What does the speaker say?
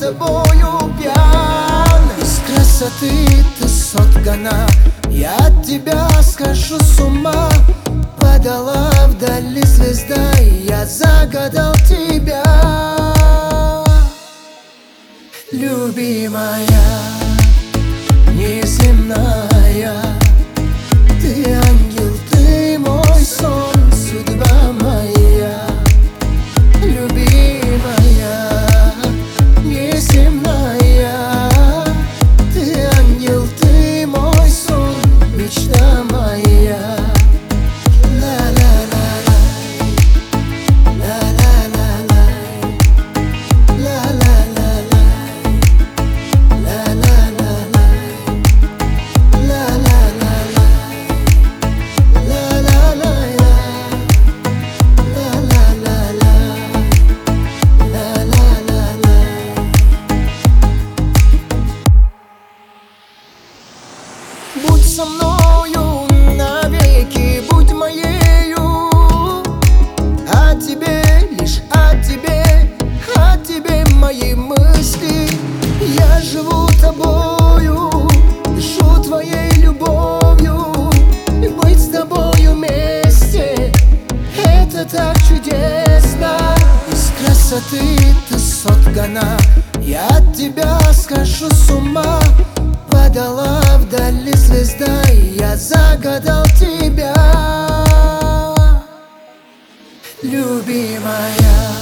тобою пьян. Из красоты ты соткана, я от тебя схожу с ума. Падала вдали звезда, и я загадал тебя. Любимая, неземная, ты ангел, ты мой сон, судьба моя. Любимая, неземная, ты ангел, ты мой сон, мечта моя. Будь со мною навеки, будь моею. О тебе, лишь о тебе мои мысли. Я живу тобою, дышу твоей любовью. И быть с тобою вместе — это так чудесно. Из красоты ты соткана, я от тебя схожу с ума. Падала вдали звезда, и я загадал тебя. Любимая,